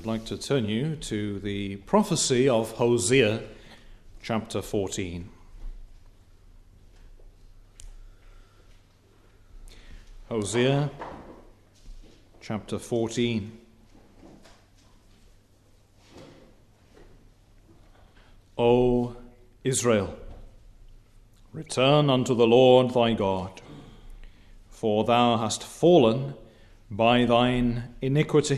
I'd like to turn you to the prophecy of Hosea, chapter 14. Hosea, chapter 14. O Israel, return unto the Lord thy God, for thou hast fallen by thine iniquity.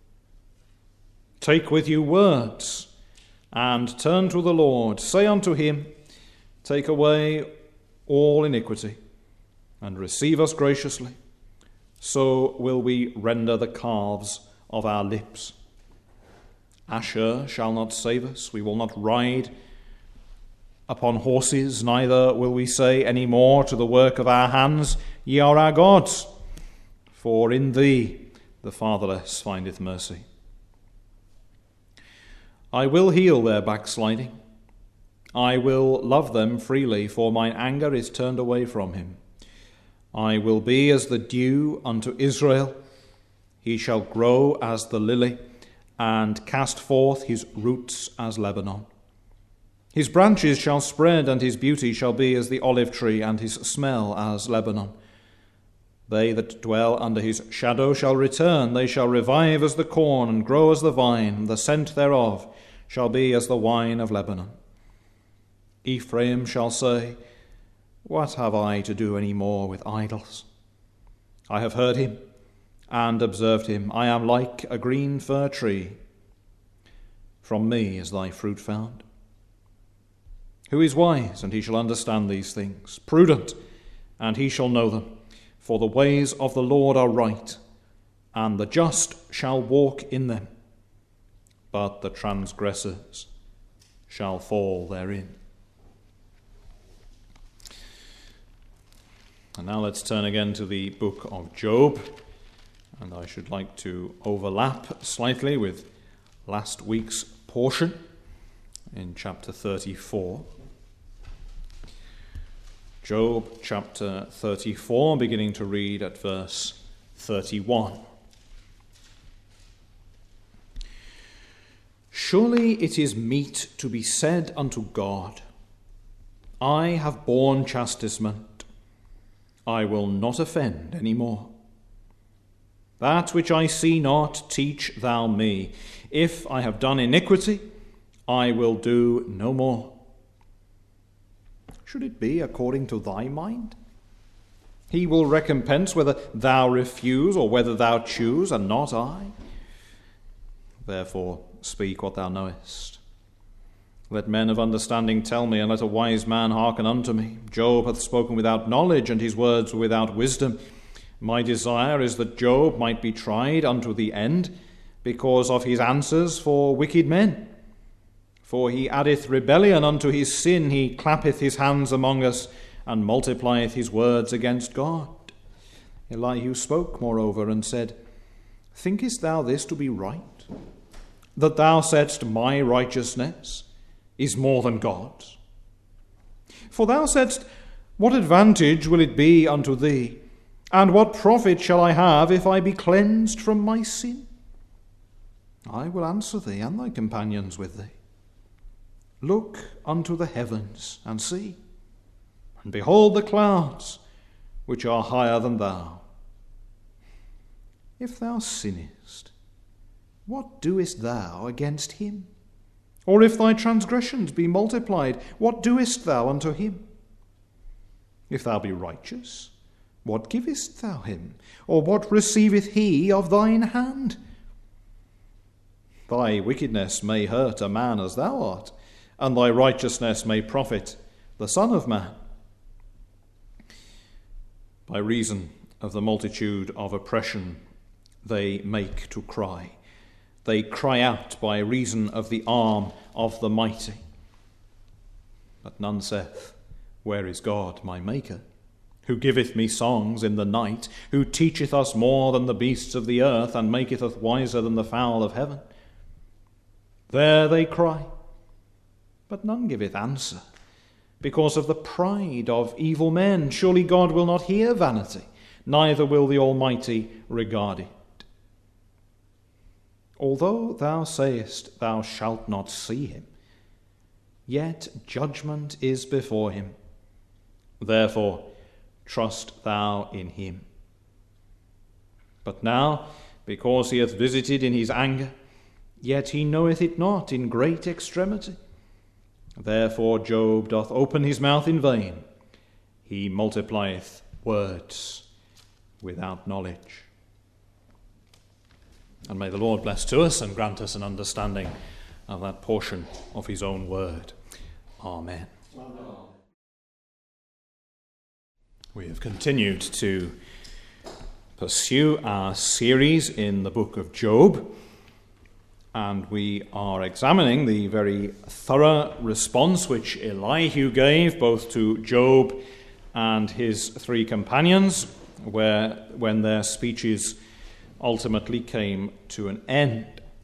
Take with you words, and turn to the Lord. Say unto him, take away all iniquity, and receive us graciously. So will we render the calves of our lips. Asher shall not save us. We will not ride upon horses, neither will we say any more to the work of our hands, Ye are our gods. For in thee the fatherless findeth mercy. I will heal their backsliding. I will love them freely, for mine anger is turned away from him. I will be as the dew unto Israel. He shall grow as the lily, and cast forth his roots as Lebanon. His branches shall spread, and his beauty shall be as the olive tree, and his smell as Lebanon. They that dwell under his shadow shall return. They shall revive as the corn, and grow as the vine. The scent thereof shall be as the wine of Lebanon. Ephraim shall say, What have I to do any more with idols? I have heard him and observed him. I am like a green fir tree. From me is thy fruit found. Who is wise, and he shall understand these things? Prudent, and he shall know them. For the ways of the Lord are right, and the just shall walk in them, but the transgressors shall fall therein. And now let's turn again to the book of Job, and I should like to overlap slightly with last week's portion in chapter 34. Job chapter 34, beginning to read at verse 31. Surely it is meet to be said unto God, I have borne chastisement, I will not offend any more. That which I see not, teach thou me. If I have done iniquity, I will do no more. Should it be according to thy mind? He will recompense whether thou refuse or whether thou choose, and not I. Therefore speak what thou knowest. Let men of understanding tell me, and let a wise man hearken unto me. Job hath spoken without knowledge, and his words were without wisdom. My desire is that Job might be tried unto the end, because of his answers for wicked men. For he addeth rebellion unto his sin, he clappeth his hands among us, and multiplieth his words against God. Elihu spoke, moreover, and said, Thinkest thou this to be right? That thou saidst, My righteousness is more than God's? For thou saidst, What advantage will it be unto thee? And what profit shall I have if I be cleansed from my sin? I will answer thee and thy companions with thee. Look unto the heavens and see, and behold the clouds, which are higher than thou. If thou sinnest, what doest thou against him? Or if thy transgressions be multiplied, what doest thou unto him? If thou be righteous, what givest thou him? Or what receiveth he of thine hand? Thy wickedness may hurt a man as thou art, and thy righteousness may profit the Son of Man. By reason of the multitude of oppression they make to cry. They cry out by reason of the arm of the mighty. But none saith, Where is God my Maker? Who giveth me songs in the night, who teacheth us more than the beasts of the earth, and maketh us wiser than the fowl of heaven. There they cry, but none giveth answer, because of the pride of evil men. Surely God will not hear vanity, neither will the Almighty regard it. Although thou sayest thou shalt not see him, yet judgment is before him. Therefore trust thou in him. But now, because he hath visited in his anger, yet he knoweth it not in great extremity. Therefore Job doth open his mouth in vain. He multiplieth words without knowledge. And may the Lord bless to us and grant us an understanding of that portion of his own word. Amen. Amen. We have continued to pursue our series in the book of Job, and we are examining the very thorough response which Elihu gave both to Job and his three companions, when their speeches ultimately came to an end.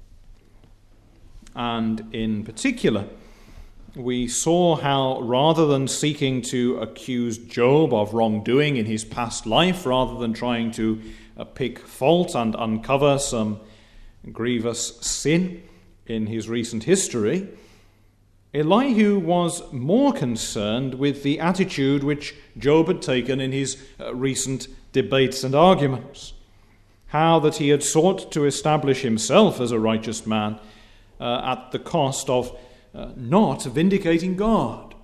And in particular, we saw how, rather than seeking to accuse Job of wrongdoing in his past life, rather than trying to pick fault and uncover some grievous sin in his recent history, Elihu was more concerned with the attitude which Job had taken in his recent debates and arguments. How that he had sought to establish himself as a righteous man at the cost of not vindicating God.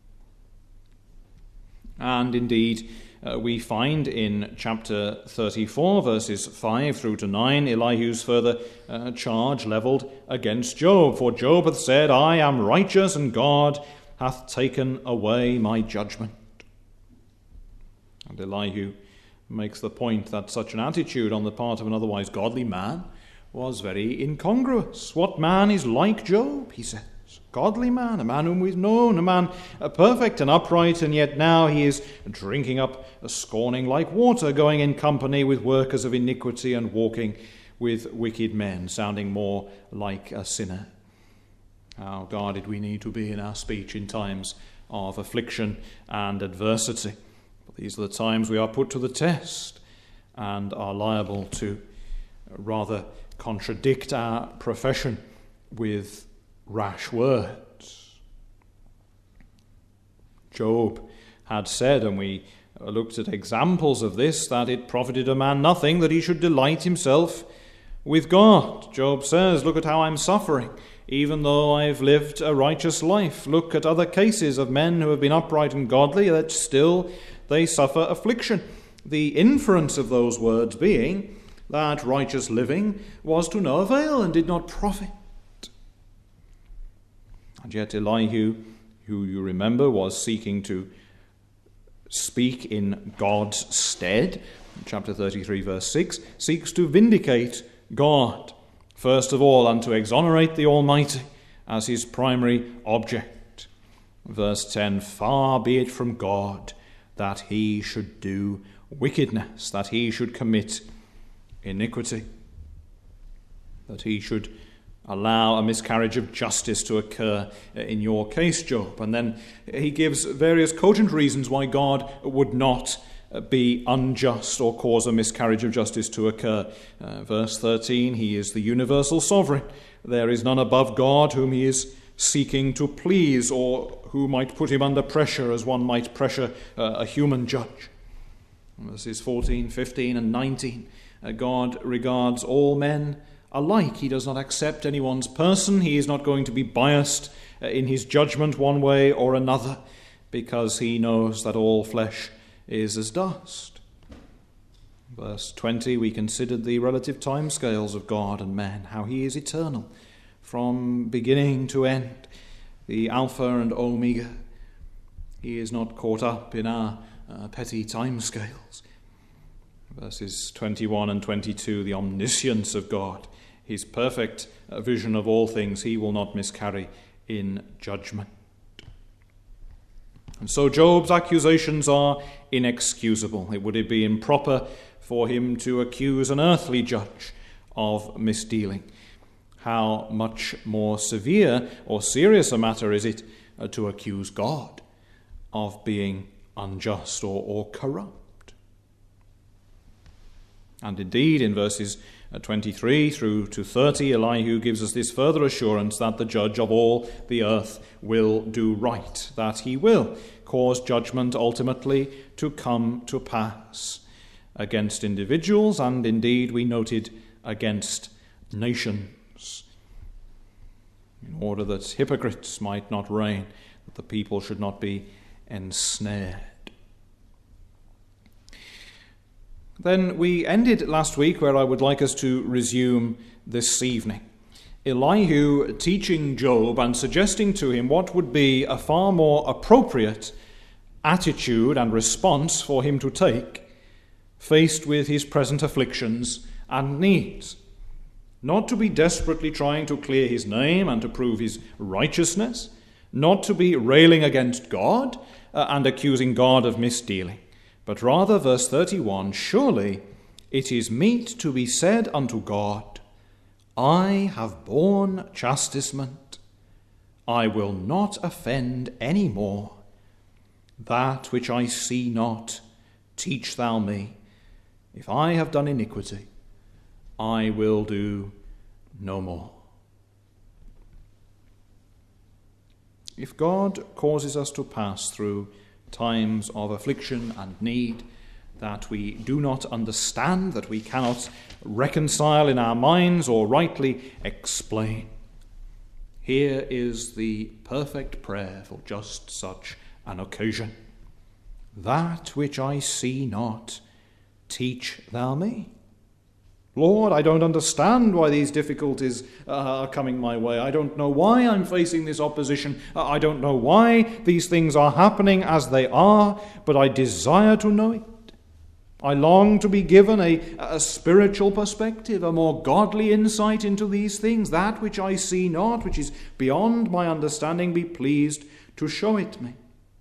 And indeed, we find in chapter 34, verses 5 through to 9, Elihu's further charge levelled against Job. For Job hath said, I am righteous, and God hath taken away my judgment. And Elihu makes the point that such an attitude on the part of an otherwise godly man was very incongruous. What man is like Job, he says? Godly man, a man whom we've known, a man perfect and upright, and yet now he is drinking up a scorning like water, going in company with workers of iniquity and walking with wicked men, sounding more like a sinner. How guarded we need to be in our speech in times of affliction and adversity. These are the times we are put to the test and are liable to rather contradict our profession with rash words. Job had said, and we looked at examples of this, that it profited a man nothing that he should delight himself with God. Job says, look at how I'm suffering, even though I've lived a righteous life. Look at other cases of men who have been upright and godly, that still they suffer affliction. The inference of those words being that righteous living was to no avail and did not profit. And yet Elihu, who you remember was seeking to speak in God's stead, chapter 33, verse 6, seeks to vindicate God, first of all, and to exonerate the Almighty as his primary object. Verse 10, far be it from God that he should do wickedness, that he should commit iniquity, that he should allow a miscarriage of justice to occur in your case, Job. And then he gives various cogent reasons why God would not be unjust or cause a miscarriage of justice to occur. Verse 13, he is the universal sovereign. There is none above God whom he is seeking to please, or who might put him under pressure as one might pressure a human judge. Verses 14, 15 and 19, God regards all men alike. He does not accept anyone's person. He is not going to be biased in his judgment one way or another, because he knows that all flesh is as dust. Verse 20, we considered the relative timescales of God and man, how he is eternal from beginning to end, the Alpha and Omega. He is not caught up in our petty timescales. Verses 21 and 22, the omniscience of God, his perfect vision of all things, he will not miscarry in judgment. And so Job's accusations are inexcusable. It would be improper for him to accuse an earthly judge of misdealing. How much more severe or serious a matter is it to accuse God of being unjust or corrupt? And indeed, in verses 23 through to 30, Elihu gives us this further assurance that the judge of all the earth will do right, that he will cause judgment ultimately to come to pass against individuals, and indeed we noted against nations, in order that hypocrites might not reign, that the people should not be ensnared. Then we ended last week where I would like us to resume this evening. Elihu teaching Job and suggesting to him what would be a far more appropriate attitude and response for him to take faced with his present afflictions and needs. Not to be desperately trying to clear his name and to prove his righteousness, not to be railing against God and accusing God of misdealing, but rather, verse 31, surely it is meet to be said unto God, I have borne chastisement, I will not offend any more. That which I see not, teach thou me. If I have done iniquity, I will do no more. If God causes us to pass through times of affliction and need that we do not understand, that we cannot reconcile in our minds or rightly explain, here is the perfect prayer for just such an occasion. That which I see not, teach thou me. Lord, I don't understand why these difficulties are coming my way. I don't know why I'm facing this opposition. I don't know why these things are happening as they are, but I desire to know it. I long to be given a spiritual perspective, a more godly insight into these things. That which I see not, which is beyond my understanding, be pleased to show it me.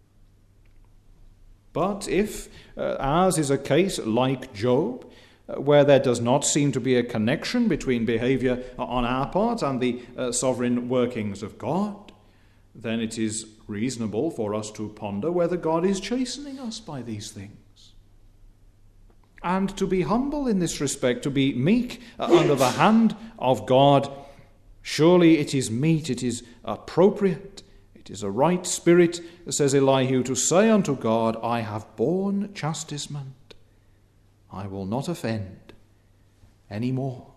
But if, as is a case like Job, where there does not seem to be a connection between behavior on our part and the sovereign workings of God, then it is reasonable for us to ponder whether God is chastening us by these things. And to be humble in this respect, to be meek under the hand of God, surely it is meet, it is appropriate, it is a right spirit, says Elihu, to say unto God, I have borne chastisement, I will not offend any more.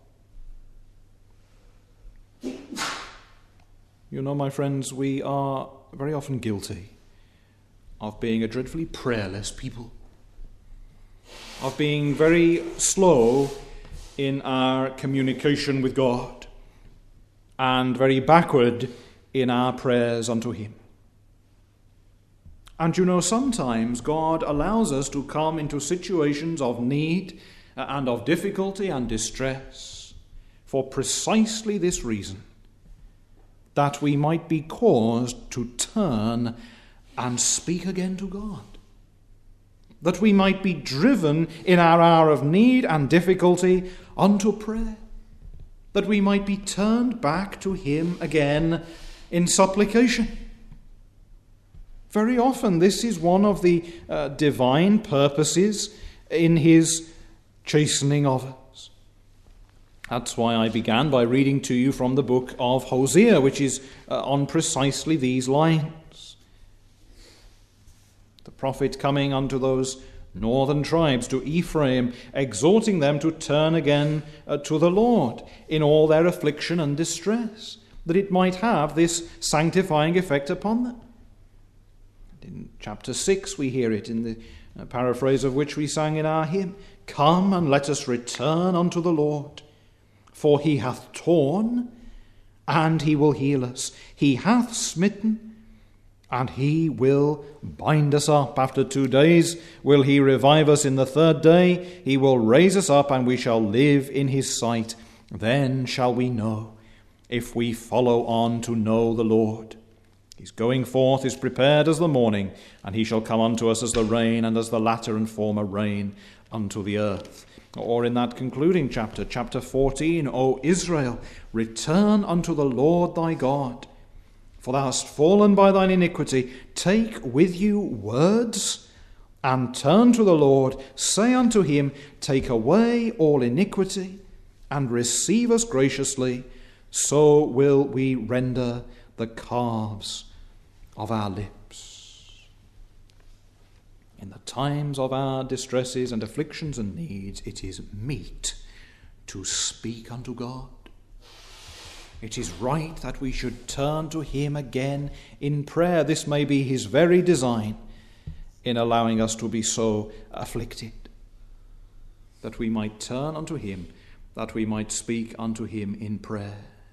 You know, my friends, we are very often guilty of being a dreadfully prayerless people, of being very slow in our communication with God, and very backward in our prayers unto Him. And you know, sometimes God allows us to come into situations of need and of difficulty and distress for precisely this reason, that we might be caused to turn and speak again to God, that we might be driven in our hour of need and difficulty unto prayer, that we might be turned back to Him again in supplication. Very often this is one of the divine purposes in His chastening of us. That's why I began by reading to you from the book of Hosea, which is on precisely these lines. The prophet coming unto those northern tribes, to Ephraim, exhorting them to turn again to the Lord in all their affliction and distress, that it might have this sanctifying effect upon them. In chapter 6 we hear it in the paraphrase of which we sang in our hymn, Come and let us return unto the Lord, for He hath torn, and He will heal us. He hath smitten, and He will bind us up. After 2 days will He revive us. In the 3rd day He will raise us up, and we shall live in His sight. Then shall we know, if we follow on to know the Lord. His going forth is prepared as the morning, and He shall come unto us as the rain, and as the latter and former rain unto the earth. Or in that concluding chapter, chapter 14, O Israel, return unto the Lord thy God, for thou hast fallen by thine iniquity. Take with you words, and turn to the Lord. Say unto Him, Take away all iniquity, and receive us graciously, so will we render the calves of our lips. In the times of our distresses and afflictions and needs, it is meet to speak unto God. It is right that we should turn to him again in prayer. This may be his very design in allowing us to be so afflicted, that we might turn unto him, that we might speak unto him in prayer.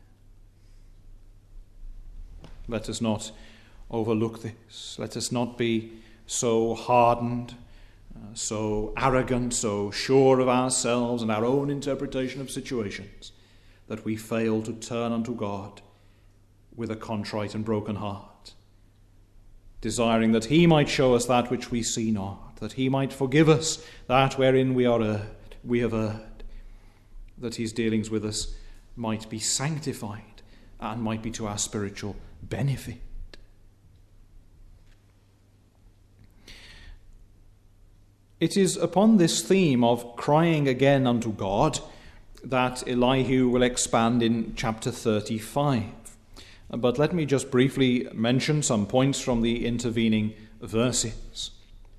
Let us not overlook this. Let us not be so hardened, so arrogant, so sure of ourselves and our own interpretation of situations, that we fail to turn unto God with a contrite and broken heart, desiring that he might show us that which we see not, that he might forgive us that wherein we have erred, that his dealings with us might be sanctified and might be to our spiritual benefit. It is upon this theme of crying again unto God that Elihu will expand in chapter 35. But let me just briefly mention some points from the intervening verses.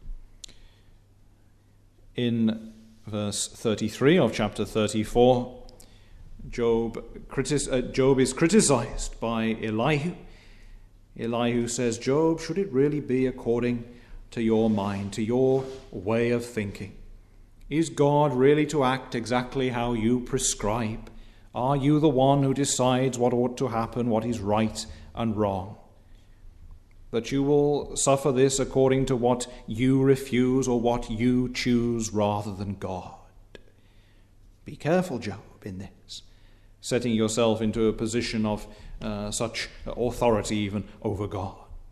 In verse 33 of chapter 34, Job is criticized by Elihu. Elihu says, Job, should it really be according to your mind, to your way of thinking? Is God really to act exactly how you prescribe? Are you the one who decides what ought to happen, what is right and wrong? That you will suffer this according to what you refuse or what you choose rather than God. Be careful, Job, in this, setting yourself into a position of such authority even over God.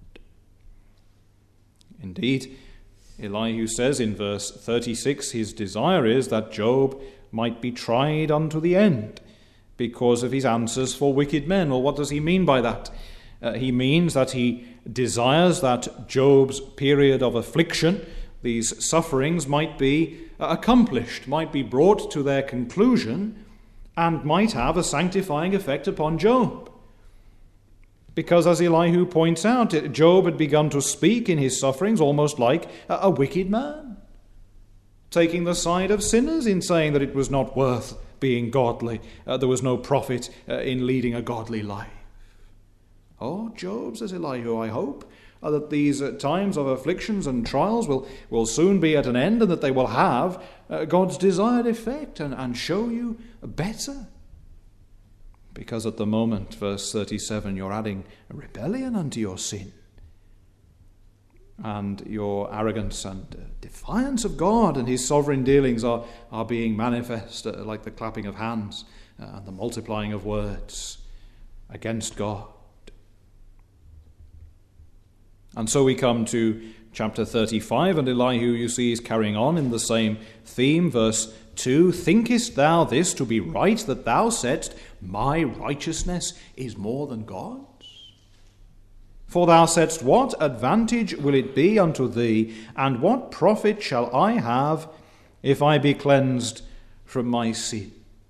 Indeed, Elihu says in verse 36, his desire is that Job might be tried unto the end because of his answers for wicked men. Well, what does he mean by that? He means that he desires that Job's period of affliction, these sufferings, might be accomplished, might be brought to their conclusion, and might have a sanctifying effect upon Job. Because, as Elihu points out, Job had begun to speak in his sufferings almost like a wicked man, taking the side of sinners in saying that it was not worth being godly. There was no profit in leading a godly life. Oh, Job, says Elihu, I hope that these times of afflictions and trials will soon be at an end, and that they will have God's desired effect and show you better. Because at the moment, verse 37, you're adding a rebellion unto your sin. And your arrogance and defiance of God and his sovereign dealings are being manifest like the clapping of hands and the multiplying of words against God. And so we come to chapter 35, and Elihu, you see, is carrying on in the same theme. Verse 2, thinkest thou this to be right, that thou saidst, my righteousness is more than God's? For thou saidst, what advantage will it be unto thee, and what profit shall I have if I be cleansed from my sin?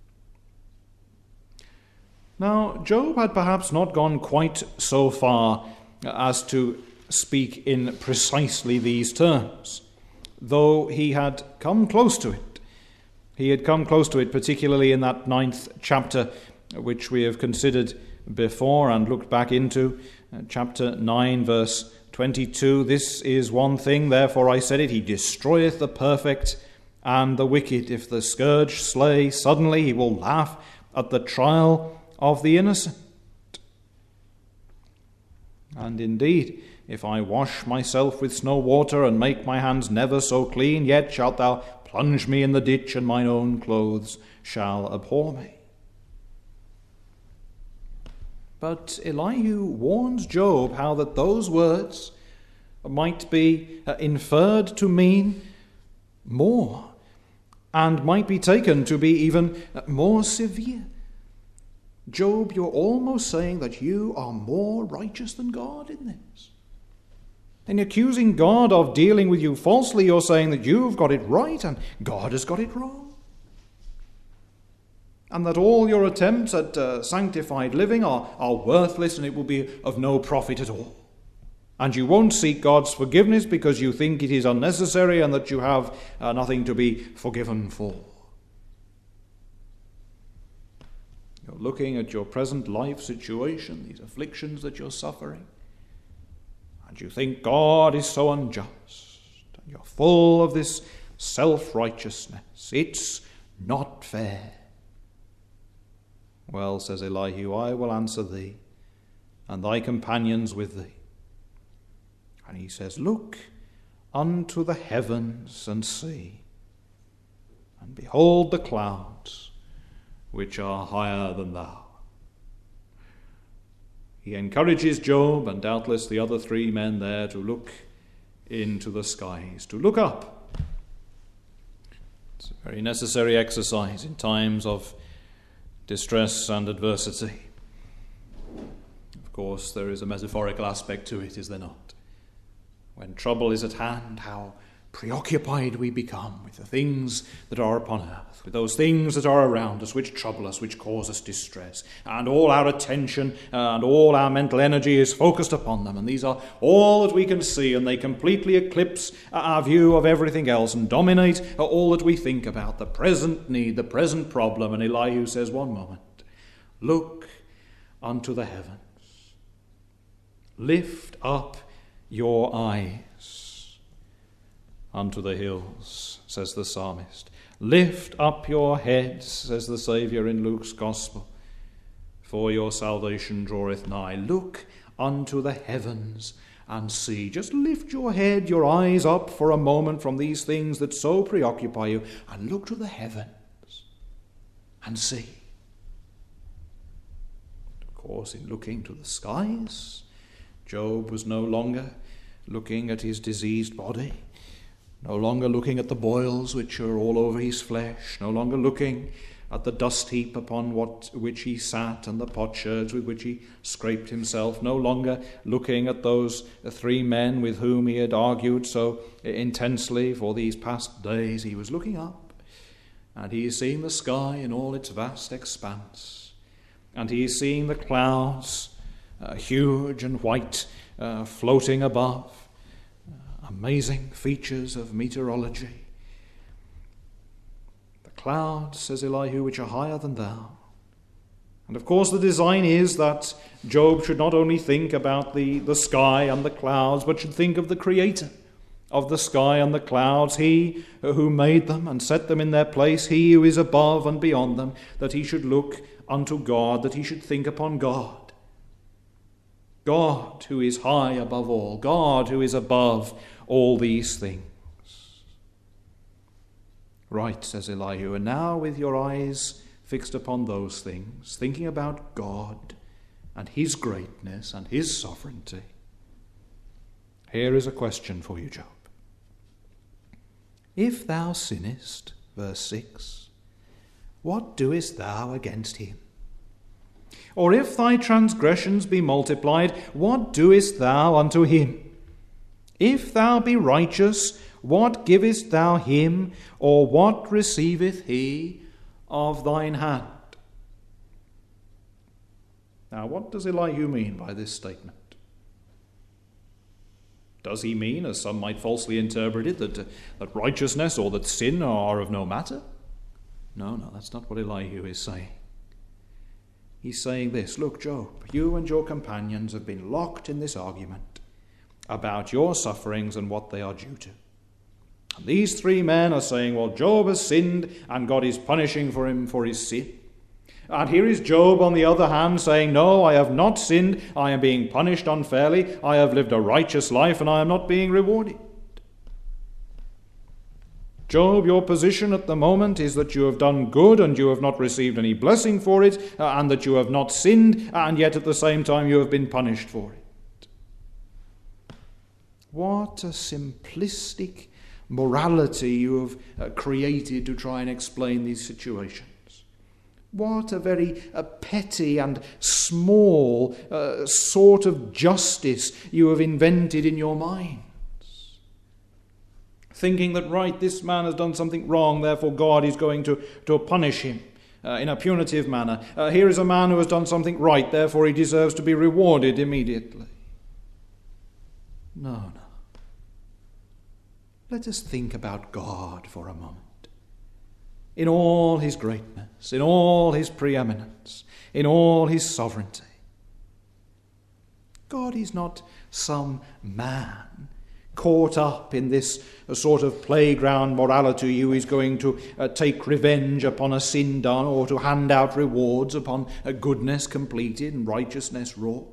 Now, Job had perhaps not gone quite so far as to speak in precisely these terms, though he had come close to it. He had come close to it, particularly in that 9th chapter, which we have considered before and looked back into. Chapter 9, verse 22, this is one thing, therefore I said it, he destroyeth the perfect and the wicked. If the scourge slay suddenly, he will laugh at the trial of the innocent. And indeed, if I wash myself with snow water and make my hands never so clean, yet shalt thou plunge me in the ditch, and mine own clothes shall abhor me. But Elihu warns Job how that those words might be inferred to mean more, and might be taken to be even more severe. Job, you're almost saying that you are more righteous than God in this. In accusing God of dealing with you falsely, you're saying that you've got it right and God has got it wrong. and that all your attempts at sanctified living are worthless and it will be of no profit at all. And you won't seek God's forgiveness because you think it is unnecessary and that you have nothing to be forgiven for. You're looking at your present life situation, these afflictions that you're suffering, and you think God is so unjust, and you're full of this self-righteousness. It's not fair. Well, says Elihu, I will answer thee, and thy companions with thee. And he says, look unto the heavens and see, and behold the clouds which are higher than thou. He encourages Job and doubtless the other three men there to look into the skies, to look up. It's a very necessary exercise in times of distress and adversity. Of course, there is a metaphorical aspect to it, is there not? When trouble is at hand, how preoccupied we become with the things that are upon earth, with those things that are around us, which trouble us, which cause us distress. And all our attention and all our mental energy is focused upon them. And these are all that we can see, and they completely eclipse our view of everything else and dominate all that we think about, the present need, the present problem. And Elihu says, one moment, look unto the heavens. Lift up your eyes unto the hills, says the psalmist. Lift up your heads, says the Saviour in Luke's Gospel, for your salvation draweth nigh. Look unto the heavens and see. Just lift your head, your eyes up for a moment from these things that so preoccupy you, and look to the heavens and see. Of course, in looking to the skies, Job was no longer looking at his diseased body, no longer looking at the boils which are all over his flesh, no longer looking at the dust heap upon which he sat and the potsherds with which he scraped himself, no longer looking at those three men with whom he had argued so intensely for these past days. He was looking up, and he is seeing the sky in all its vast expanse, and he is seeing the clouds huge and white, floating above. Amazing features of meteorology. The clouds, says Elihu, which are higher than thou. And of course the design is that Job should not only think about the sky and the clouds, but should think of the Creator of the sky and the clouds, he who made them and set them in their place, he who is above and beyond them, that he should look unto God, that he should think upon God. God who is high above all, God who is above all these things. Right, says Elihu, and now with your eyes fixed upon those things, thinking about God and his greatness and his sovereignty, here is a question for you, Job. If thou sinnest, verse 6, what doest thou against him? Or if thy transgressions be multiplied, what doest thou unto him? If thou be righteous, what givest thou him, or what receiveth he of thine hand? Now, what does Elihu mean by this statement? Does he mean, as some might falsely interpret it, that righteousness or that sin are of no matter? No, that's not what Elihu is saying. He's saying this, look, Job, you and your companions have been locked in this argument about your sufferings and what they are due to. And these three men are saying, well, Job has sinned and God is punishing for him for his sin. And here is Job, on the other hand, saying, no, I have not sinned, I am being punished unfairly, I have lived a righteous life and I am not being rewarded. Job, your position at the moment is that you have done good and you have not received any blessing for it, and that you have not sinned, and yet at the same time you have been punished for it. What a simplistic morality you have created to try and explain these situations. What a very petty and small sort of justice you have invented in your mind. Thinking that, right, this man has done something wrong, therefore God is going to punish him. in a punitive manner. Here is a man who has done something right, therefore he deserves to be rewarded immediately. No. Let us think about God for a moment. In all his greatness, in all his preeminence, in all his sovereignty. God is not some man caught up in this sort of playground morality who is going to take revenge upon a sin done or to hand out rewards upon a goodness completed and righteousness wrought.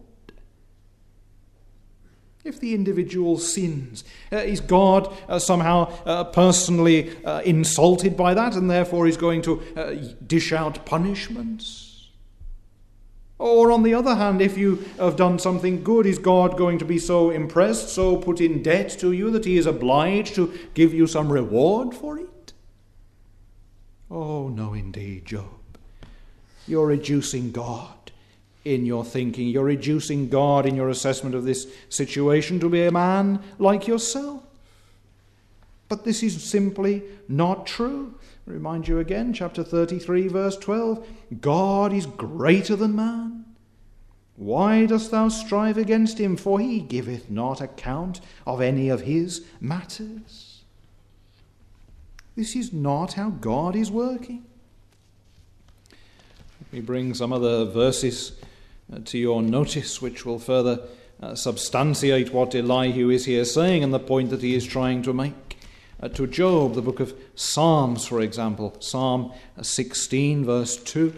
If the individual sins, is God somehow personally insulted by that and therefore is going to dish out punishments? Or on the other hand, if you have done something good, is God going to be so impressed, so put in debt to you that he is obliged to give you some reward for it? Oh, no, indeed, Job. You're reducing God in your thinking. You're reducing God in your assessment of this situation to be a man like yourself. But this is simply not true. I remind you again, chapter 33, verse 12. God is greater than man. Why dost thou strive against him? For he giveth not account of any of his matters. This is not how God is working. Let me bring some other verses to your notice, which will further substantiate what Elihu is here saying and the point that he is trying to make. To Job, the book of Psalms, for example, Psalm 16, verse 2.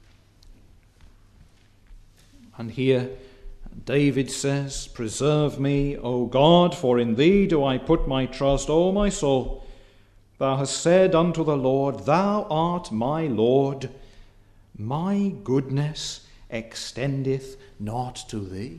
And here David says, "Preserve me, O God, for in thee do I put my trust, O my soul. Thou hast said unto the Lord, Thou art my Lord. My goodness extendeth not to thee."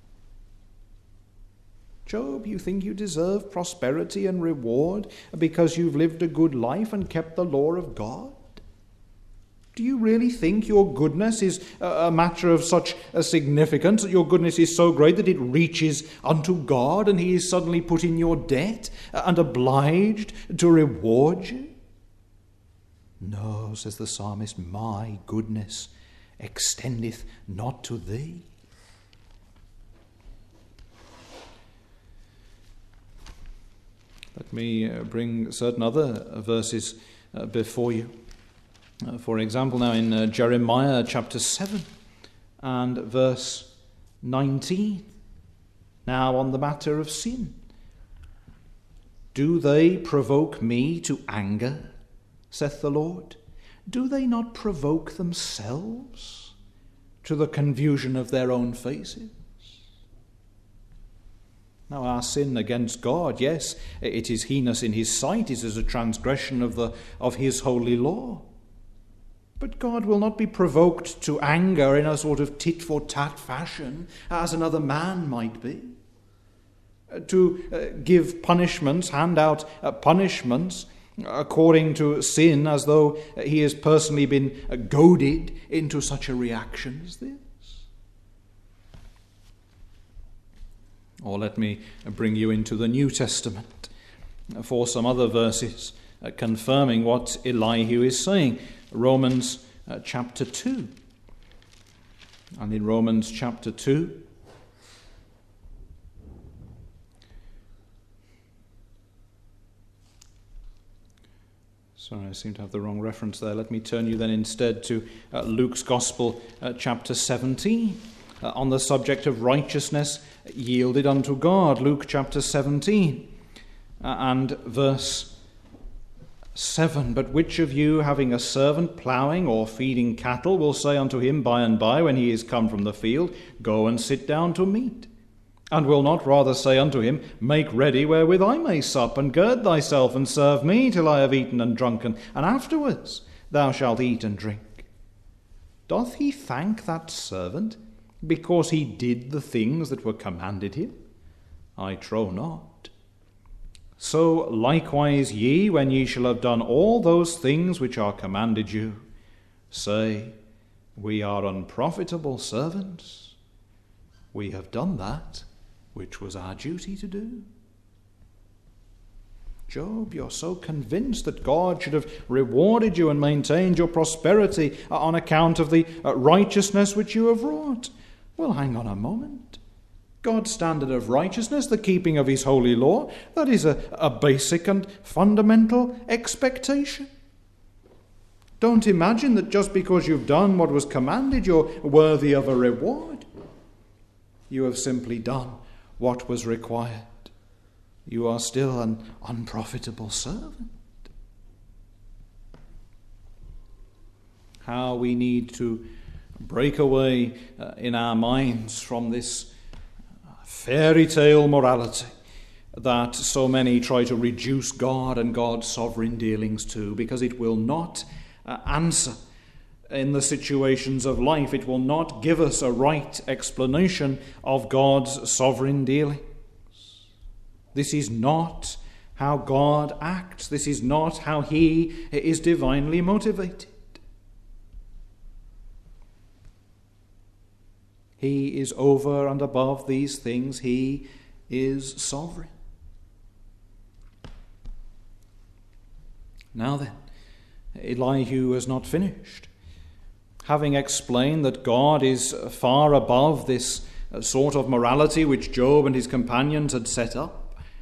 Job, you think you deserve prosperity and reward because you've lived a good life and kept the law of God? Do you really think your goodness is a matter of such a significance, that your goodness is so great that it reaches unto God and he is suddenly put in your debt and obliged to reward you? No, says the psalmist, my goodness extendeth not to thee. Let me bring certain other verses before you. For example, now in Jeremiah chapter 7 and verse 19. Now on the matter of sin. Do they provoke me to anger, saith the Lord? Do they not provoke themselves to the confusion of their own faces? Now our sin against God, yes, it is heinous in his sight, it is a transgression of his holy law. But God will not be provoked to anger in a sort of tit-for-tat fashion, as another man might be. To give punishments, hand out punishments according to sin, as though he has personally been goaded into such a reaction as this. Or let me bring you into the New Testament for some other verses confirming what Elihu is saying. Romans chapter 2. And in Romans chapter 2, sorry, I seem to have the wrong reference there. Let me turn you then instead to Luke's Gospel, chapter 17, on the subject of righteousness yielded unto God. Luke chapter 17 and verse 7. But which of you, having a servant ploughing or feeding cattle, will say unto him by and by, when he is come from the field, Go and sit down to meat? And will not rather say unto him, Make ready wherewith I may sup, and gird thyself, and serve me till I have eaten and drunken, and afterwards thou shalt eat and drink? Doth he thank that servant because he did the things that were commanded him? I trow not. So likewise ye, when ye shall have done all those things which are commanded you, say, We are unprofitable servants. We have done that which was our duty to do. Job, you're so convinced that God should have rewarded you and maintained your prosperity on account of the righteousness which you have wrought. Well, hang on a moment. God's standard of righteousness, the keeping of his holy law, that is a basic and fundamental expectation. Don't imagine that just because you've done what was commanded, you're worthy of a reward. You have simply done what was required. You are still an unprofitable servant. How we need to break away in our minds from this fairy tale morality that so many try to reduce God and God's sovereign dealings to, because it will not answer in the situations of life. It will not give us a right explanation of God's sovereign dealings. This is not how God acts. This is not how he is divinely motivated. He is over and above these things. He is sovereign. Now then, Elihu has not finished. Having explained that God is far above this sort of morality which Job and his companions had set up,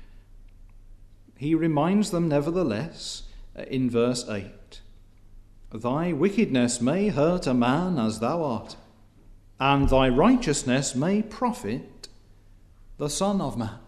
he reminds them nevertheless in verse 8, "Thy wickedness may hurt a man as thou art, and thy righteousness may profit the Son of Man."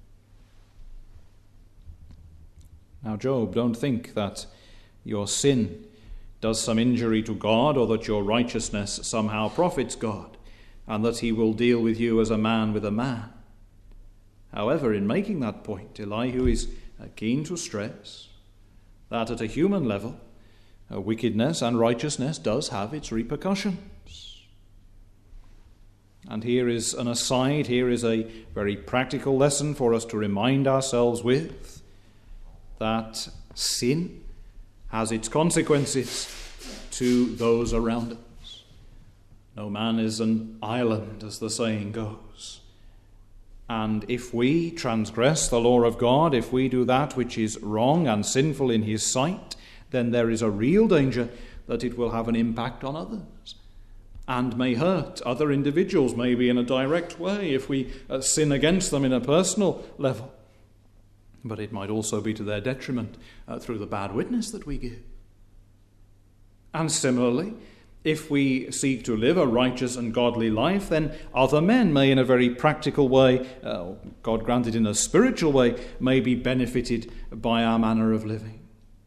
Now, Job, don't think that your sin does some injury to God, or that your righteousness somehow profits God, and that he will deal with you as a man with a man. However, in making that point, Elihu is keen to stress that at a human level, wickedness and righteousness does have its repercussions. And here is an aside, here is a very practical lesson for us to remind ourselves with, that sin has its consequences to those around us. No man is an island, as the saying goes. And if we transgress the law of God, if we do that which is wrong and sinful in his sight, then there is a real danger that it will have an impact on others and may hurt other individuals, maybe in a direct way, if we sin against them in a personal level. But it might also be to their detriment through the bad witness that we give. And similarly, if we seek to live a righteous and godly life, then other men may, in a very practical way, God granted in a spiritual way, may be benefited by our manner of living.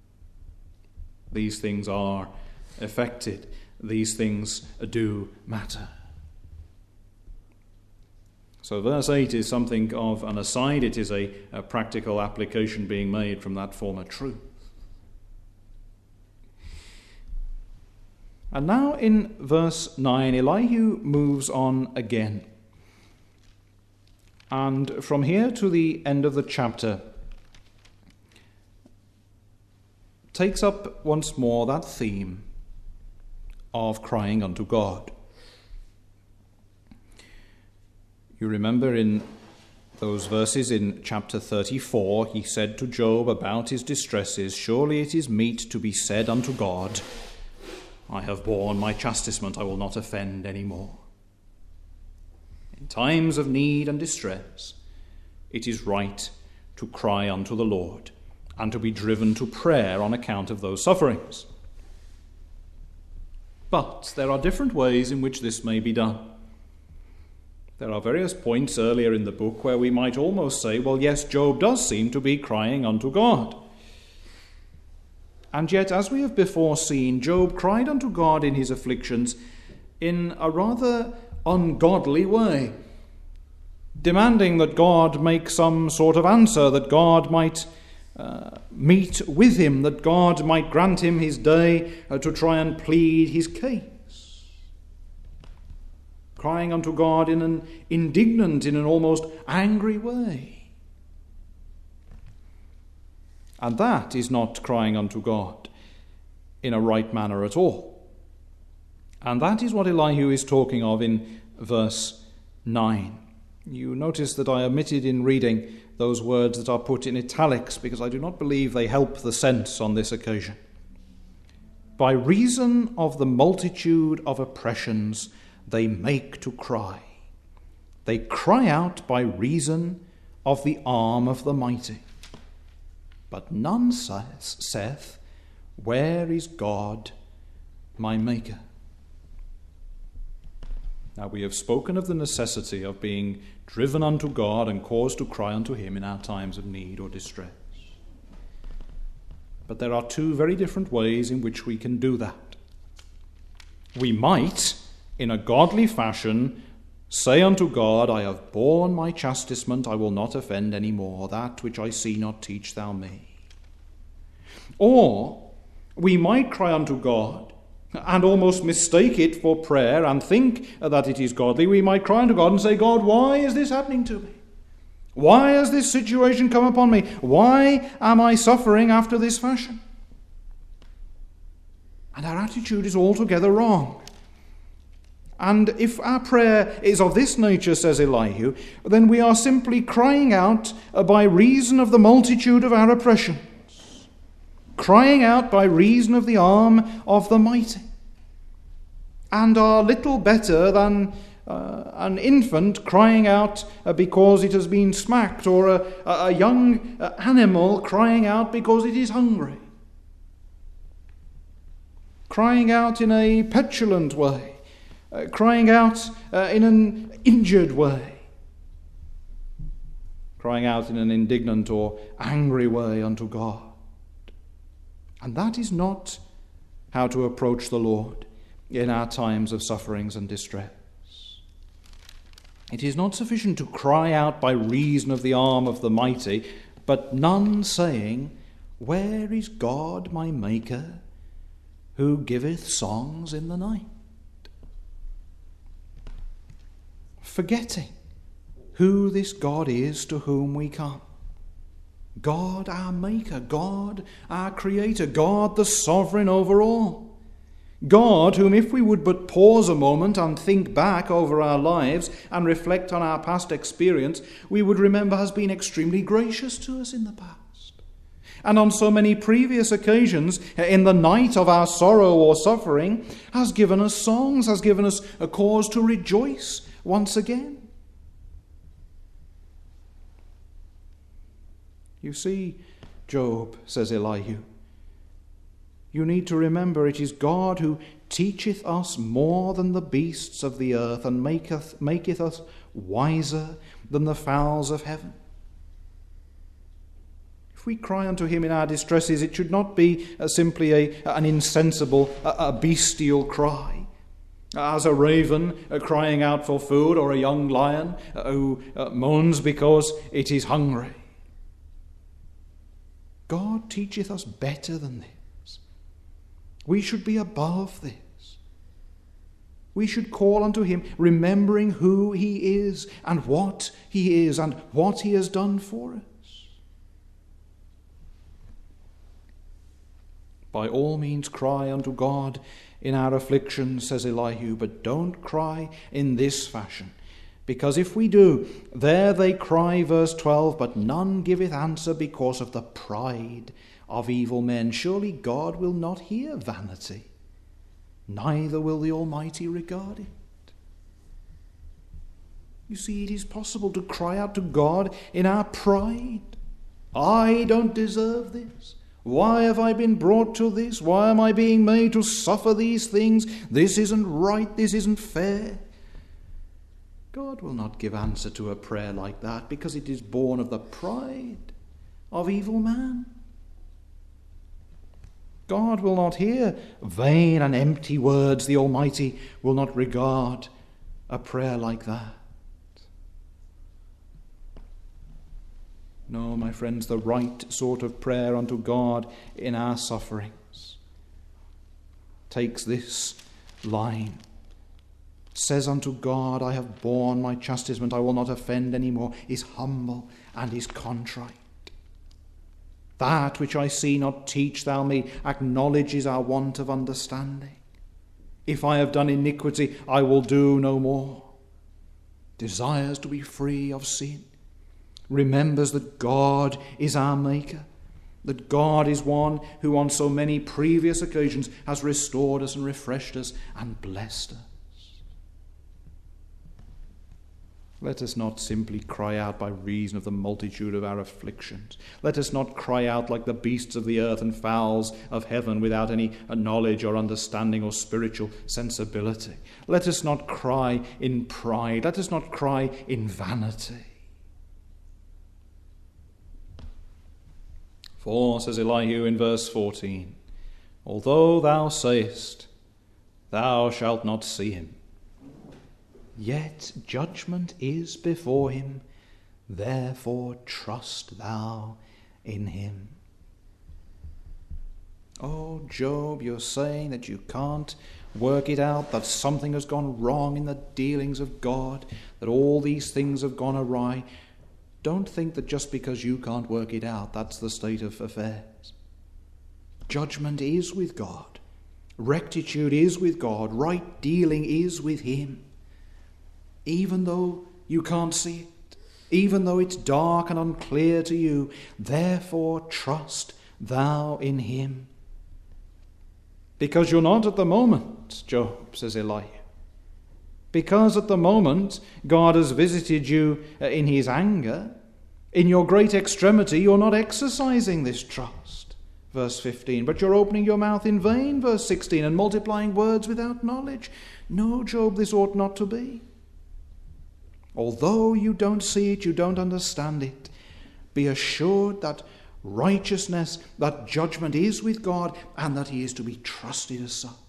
These things are affected. These things do matter. So verse 8 is something of an aside. It is a practical application being made from that former truth. And now in verse 9, Elihu moves on again. And from here to the end of the chapter, takes up once more that theme of crying unto God. You remember in those verses in chapter 34, he said to Job about his distresses, "Surely it is meet to be said unto God, I have borne my chastisement, I will not offend any more." In times of need and distress, it is right to cry unto the Lord and to be driven to prayer on account of those sufferings. But there are different ways in which this may be done. There are various points earlier in the book where we might almost say, well, yes, Job does seem to be crying unto God. And yet, as we have before seen, Job cried unto God in his afflictions in a rather ungodly way, demanding that God make some sort of answer, that God might meet with him, that God might grant him his day to try and plead his case. Crying unto God in an indignant, in an almost angry way. And that is not crying unto God in a right manner at all. And that is what Elihu is talking of in verse 9. You notice that I omitted in reading those words that are put in italics, because I do not believe they help the sense on this occasion. By reason of the multitude of oppressions they make to cry. They cry out by reason of the arm of the mighty. But none saith, Where is God, my Maker? Now we have spoken of the necessity of being driven unto God and caused to cry unto him in our times of need or distress. But there are two very different ways in which we can do that. We might, in a godly fashion, say unto God, I have borne my chastisement, I will not offend any more. That which I see not, teach thou me. Or we might cry unto God and almost mistake it for prayer and think that it is godly. We might cry unto God and say, God, why is this happening to me? Why has this situation come upon me? Why am I suffering after this fashion? And our attitude is altogether wrong. And if our prayer is of this nature, says Elihu, then we are simply crying out by reason of the multitude of our oppressions, crying out by reason of the arm of the mighty, and are little better than an infant crying out because it has been smacked, or a young animal crying out because it is hungry, crying out in a petulant way, crying out in an injured way, crying out in an indignant or angry way unto God. And that is not how to approach the Lord in our times of sufferings and distress. It is not sufficient to cry out by reason of the arm of the mighty, but none saying, Where is God my Maker, who giveth songs in the night? Forgetting who this God is to whom we come. God our Maker, God our Creator, God the sovereign over all. God whom, if we would but pause a moment and think back over our lives and reflect on our past experience, we would remember has been extremely gracious to us in the past. And on so many previous occasions, in the night of our sorrow or suffering, has given us songs, has given us a cause to rejoice once again. You see, Job, says Elihu, you need to remember it is God who teacheth us more than the beasts of the earth, and maketh us wiser than the fowls of heaven. If we cry unto him in our distresses, it should not be simply an insensible, a bestial cry, as a raven crying out for food, or a young lion who moans because it is hungry. God teacheth us better than this. We should be above this. We should call unto him, remembering who he is and what he is and what he has done for us. By all means cry unto God in our affliction, says Elihu, but don't cry in this fashion. Because if we do, there they cry, verse 12, but none giveth answer because of the pride of evil men. Surely God will not hear vanity, neither will the Almighty regard it. You see, it is possible to cry out to God in our pride. I don't deserve this. Why have I been brought to this? Why am I being made to suffer these things? This isn't right. This isn't fair. God will not give answer to a prayer like that, because it is born of the pride of evil man. God will not hear vain and empty words. The Almighty will not regard a prayer like that. No, my friends, the right sort of prayer unto God in our sufferings takes this line. Says unto God, I have borne my chastisement, I will not offend any more, is humble and is contrite. That which I see not, teach thou me, acknowledges our want of understanding. If I have done iniquity, I will do no more. Desires to be free of sin. remembers that God is our Maker, that God is one who on so many previous occasions has restored us and refreshed us and blessed us. Let us not simply cry out by reason of the multitude of our afflictions. Let us not cry out like the beasts of the earth and fowls of heaven without any knowledge or understanding or spiritual sensibility. Let us not cry in pride. Let us not cry in vanity. For, says Elihu in verse 14, although thou sayest, thou shalt not see him, yet judgment is before him, therefore trust thou in him. Oh, Job, you're saying that you can't work it out, that something has gone wrong in the dealings of God, that all these things have gone awry. Don't think that just because you can't work it out, that's the state of affairs. Judgment is with God. Rectitude is with God. Right dealing is with him. Even though you can't see it, even though it's dark and unclear to you, therefore trust thou in him. Because you're not at the moment, Job, says Elihu. Because at the moment God has visited you in his anger, in your great extremity you're not exercising this trust, verse 15, but you're opening your mouth in vain, verse 16, and multiplying words without knowledge. No, Job, this ought not to be. Although you don't see it, you don't understand it, be assured that righteousness, that judgment is with God, and that he is to be trusted as such.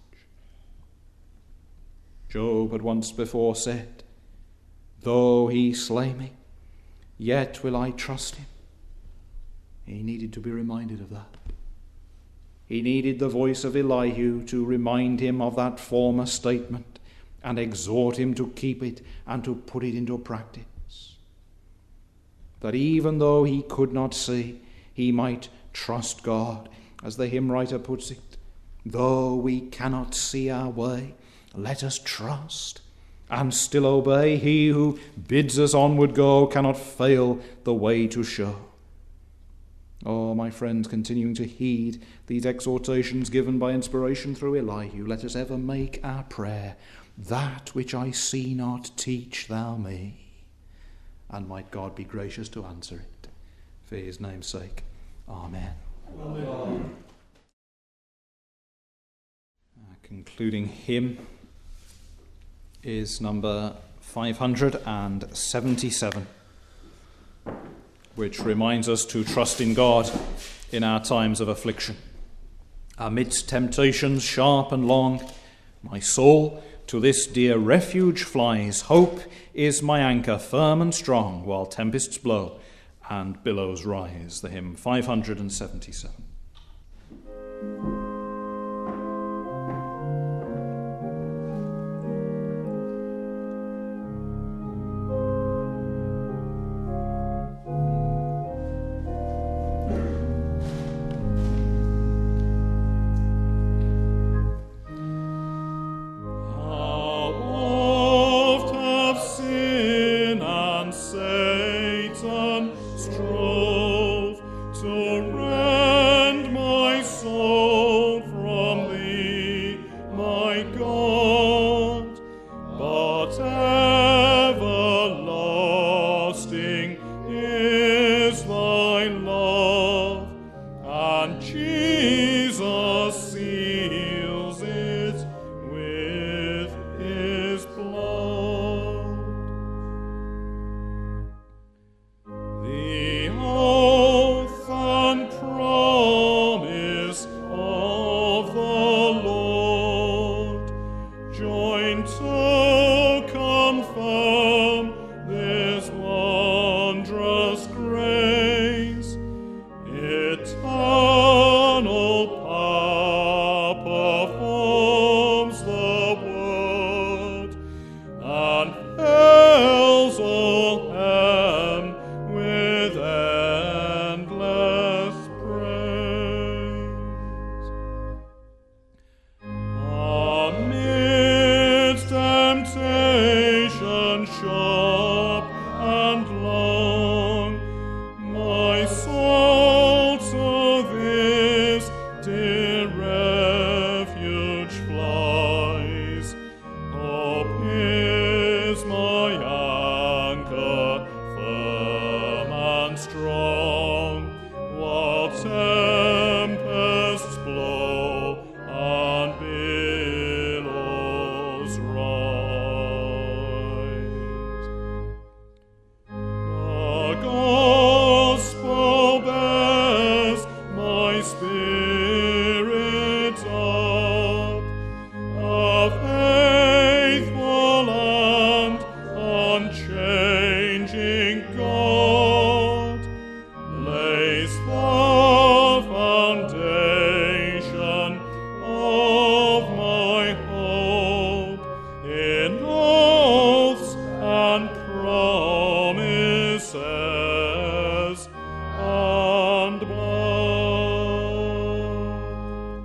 Job had once before said, though he slay me, yet will I trust him. He needed to be reminded of that. He needed the voice of Elihu to remind him of that former statement and exhort him to keep it and to put it into practice. That even though he could not see, he might trust God. As the hymn writer puts it, though we cannot see our way, let us trust and still obey. He who bids us onward go cannot fail the way to show. Oh, my friends, continuing to heed these exhortations given by inspiration through Elihu, let us ever make our prayer, that which I see not, teach thou me. And might God be gracious to answer it. For his name's sake. Amen. Amen. Our concluding hymn is number 577, which reminds us to trust in God in our times of affliction. Amidst temptations sharp and long, my soul to this dear refuge flies. Hope is my anchor, firm and strong, while tempests blow and billows rise. The hymn 577. Sharp and long, unchanging God, lays the foundation of my hope in oaths and promises and blood.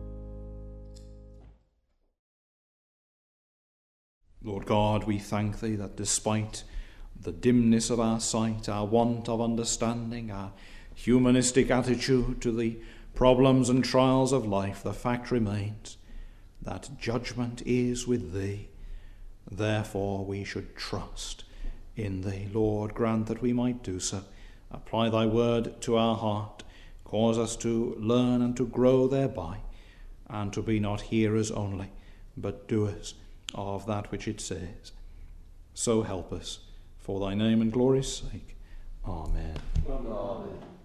Lord God, we thank thee that despite the dimness of our sight, our want of understanding, our humanistic attitude to the problems and trials of life, the fact remains that judgment is with thee. Therefore we should trust in thee. Lord, grant that we might do so. Apply thy word to our heart. Cause us to learn and to grow thereby, and to be not hearers only, but doers of that which it says. So help us, for thy name and glory's sake. Amen. Amen.